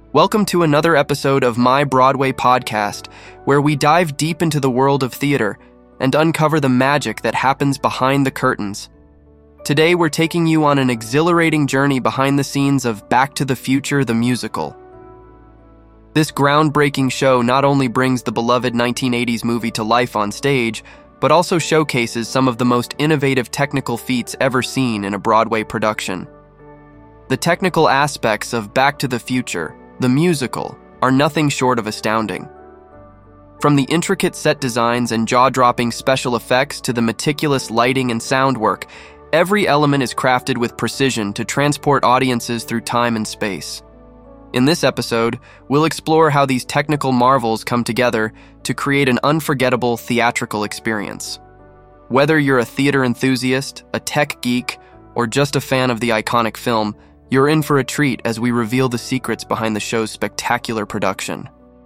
Welcome to another episode of My Broadway Podcast, where we dive deep into the world of theater and uncover the magic that happens behind the curtains. Today, we're taking you on an exhilarating journey behind the scenes of Back to the Future, the musical. This groundbreaking show not only brings the beloved 1980s movie to life on stage, but also showcases some of the most innovative technical feats ever seen in a Broadway production. The technical aspects of Back to the Future, the musical, are nothing short of astounding. From the intricate set designs and jaw-dropping special effects to the meticulous lighting and sound work, every element is crafted with precision to transport audiences through time and space. In this episode, we'll explore how these technical marvels come together to create an unforgettable theatrical experience. Whether you're a theater enthusiast, a tech geek, or just a fan of the iconic film, you're in for a treat as we reveal the secrets behind the show's spectacular production.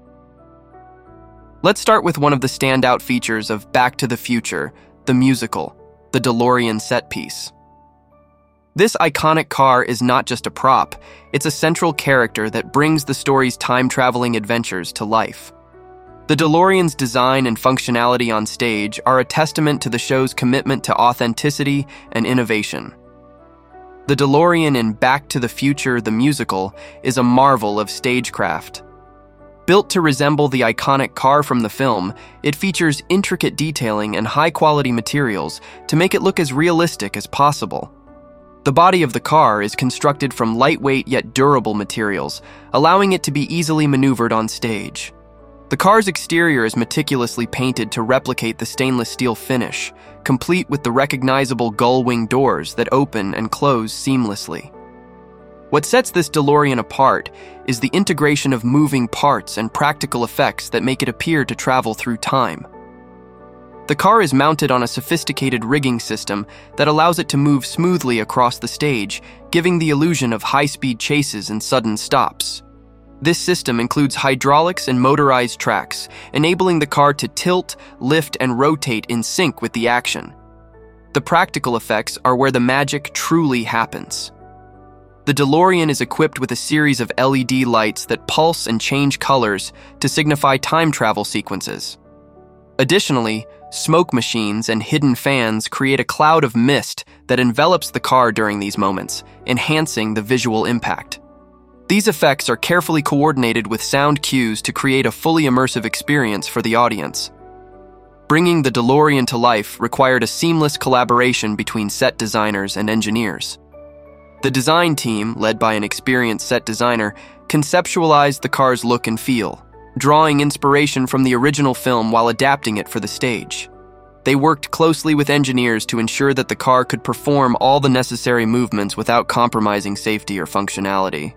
Let's start with one of the standout features of Back to the Future, the musical, the DeLorean set piece. This iconic car is not just a prop, it's a central character that brings the story's time-traveling adventures to life. The DeLorean's design and functionality on stage are a testament to the show's commitment to authenticity and innovation. The DeLorean in Back to the Future, the musical, is a marvel of stagecraft. Built to resemble the iconic car from the film, it features intricate detailing and high-quality materials to make it look as realistic as possible. The body of the car is constructed from lightweight yet durable materials, allowing it to be easily maneuvered on stage. The car's exterior is meticulously painted to replicate the stainless steel finish, complete with the recognizable gull-wing doors that open and close seamlessly. What sets this DeLorean apart is the integration of moving parts and practical effects that make it appear to travel through time. The car is mounted on a sophisticated rigging system that allows it to move smoothly across the stage, giving the illusion of high-speed chases and sudden stops. This system includes hydraulics and motorized tracks, enabling the car to tilt, lift, and rotate in sync with the action. The practical effects are where the magic truly happens. The DeLorean is equipped with a series of LED lights that pulse and change colors to signify time travel sequences. Additionally, smoke machines and hidden fans create a cloud of mist that envelops the car during these moments, enhancing the visual impact. These effects are carefully coordinated with sound cues to create a fully immersive experience for the audience. Bringing the DeLorean to life required a seamless collaboration between set designers and engineers. The design team, led by an experienced set designer, conceptualized the car's look and feel, drawing inspiration from the original film while adapting it for the stage. They worked closely with engineers to ensure that the car could perform all the necessary movements without compromising safety or functionality.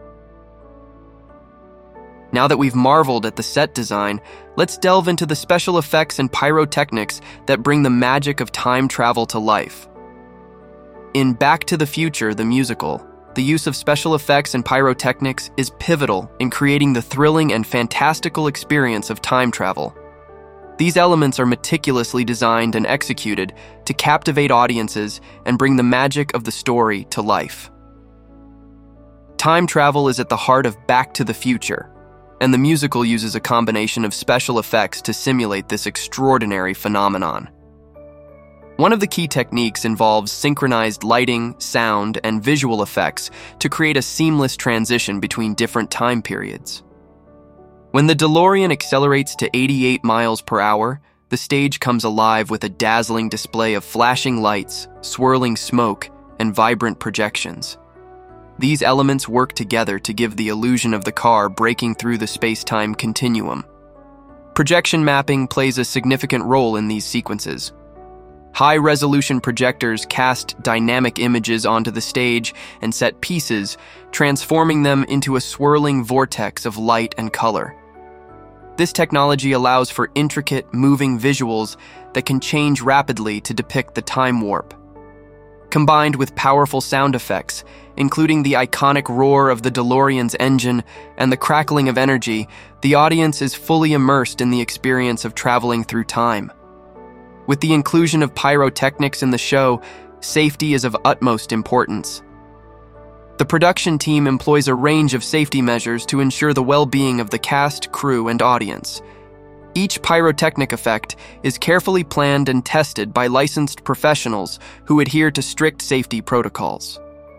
Now that we've marveled at the set design, let's delve into the special effects and pyrotechnics that bring the magic of time travel to life. In Back to the Future, the musical, the use of special effects and pyrotechnics is pivotal in creating the thrilling and fantastical experience of time travel. These elements are meticulously designed and executed to captivate audiences and bring the magic of the story to life. Time travel is at the heart of Back to the Future, and the musical uses a combination of special effects to simulate this extraordinary phenomenon. One of the key techniques involves synchronized lighting, sound, and visual effects to create a seamless transition between different time periods. When the DeLorean accelerates to 88 miles per hour, the stage comes alive with a dazzling display of flashing lights, swirling smoke, and vibrant projections. These elements work together to give the illusion of the car breaking through the space-time continuum. Projection mapping plays a significant role in these sequences. High-resolution projectors cast dynamic images onto the stage and set pieces, transforming them into a swirling vortex of light and color. This technology allows for intricate, moving visuals that can change rapidly to depict the time warp. Combined with powerful sound effects, including the iconic roar of the DeLorean's engine and the crackling of energy, the audience is fully immersed in the experience of traveling through time. With the inclusion of pyrotechnics in the show, safety is of utmost importance. The production team employs a range of safety measures to ensure the well-being of the cast, crew, and audience. Each pyrotechnic effect is carefully planned and tested by licensed professionals who adhere to strict safety protocols.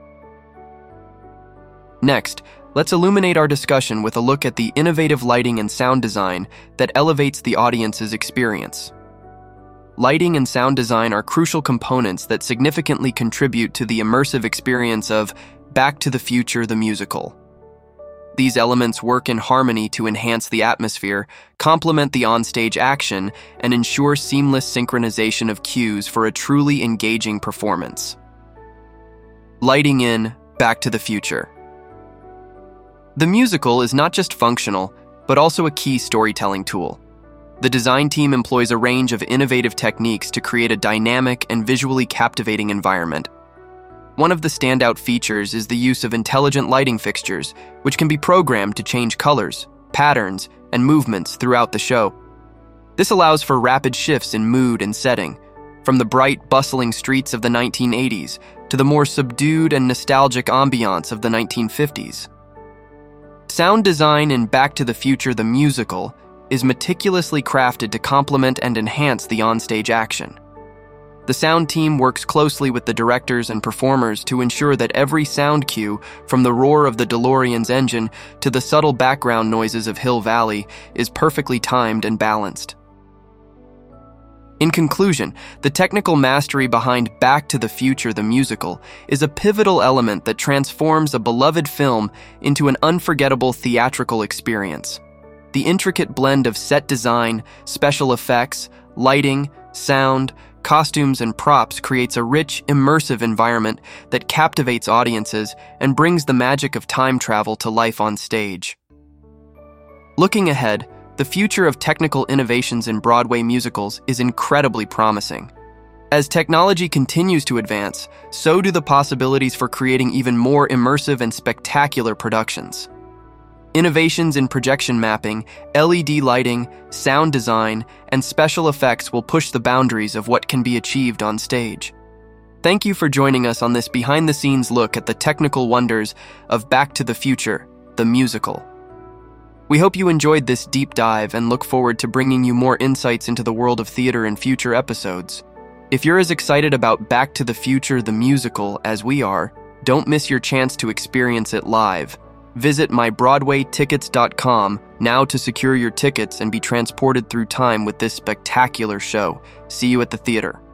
Next, let's illuminate our discussion with a look at the innovative lighting and sound design that elevates the audience's experience. Lighting and sound design are crucial components that significantly contribute to the immersive experience of Back to the Future, the musical. These elements work in harmony to enhance the atmosphere, complement the onstage action, and ensure seamless synchronization of cues for a truly engaging performance. Lighting in Back to the Future. The musical is not just functional, but also a key storytelling tool. The design team employs a range of innovative techniques to create a dynamic and visually captivating environment. One of the standout features is the use of intelligent lighting fixtures, which can be programmed to change colors, patterns, and movements throughout the show. This allows for rapid shifts in mood and setting, from the bright, bustling streets of the 1980s to the more subdued and nostalgic ambiance of the 1950s. Sound design in Back to the Future, the musical, is meticulously crafted to complement and enhance the onstage action. The sound team works closely with the directors and performers to ensure that every sound cue, from the roar of the DeLorean's engine to the subtle background noises of Hill Valley, is perfectly timed and balanced. In conclusion, the technical mastery behind Back to the Future, the musical, is a pivotal element that transforms a beloved film into an unforgettable theatrical experience. The intricate blend of set design, special effects, lighting, sound, costumes, and props creates a rich, immersive environment that captivates audiences and brings the magic of time travel to life on stage. Looking ahead, the future of technical innovations in Broadway musicals is incredibly promising. As technology continues to advance, so do the possibilities for creating even more immersive and spectacular productions. Innovations in projection mapping, LED lighting, sound design, and special effects will push the boundaries of what can be achieved on stage. Thank you for joining us on this behind-the-scenes look at the technical wonders of Back to the Future, the musical. We hope you enjoyed this deep dive and look forward to bringing you more insights into the world of theater in future episodes. If you're as excited about Back to the Future, the musical, as we are, don't miss your chance to experience it live. Visit mybroadwaytickets.com now to secure your tickets and be transported through time with this spectacular show. See you at the theater.